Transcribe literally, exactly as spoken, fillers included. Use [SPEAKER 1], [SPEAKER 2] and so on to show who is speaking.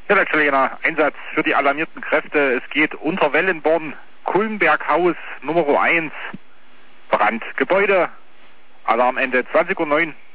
[SPEAKER 1] Ja, letztlich ein Einsatz für die alarmierten Kräfte. Es geht unter Wellenborn, Kulmberghaus Nummer eins, Brand, Gebäude, Alarmende zwanzig Uhr neun.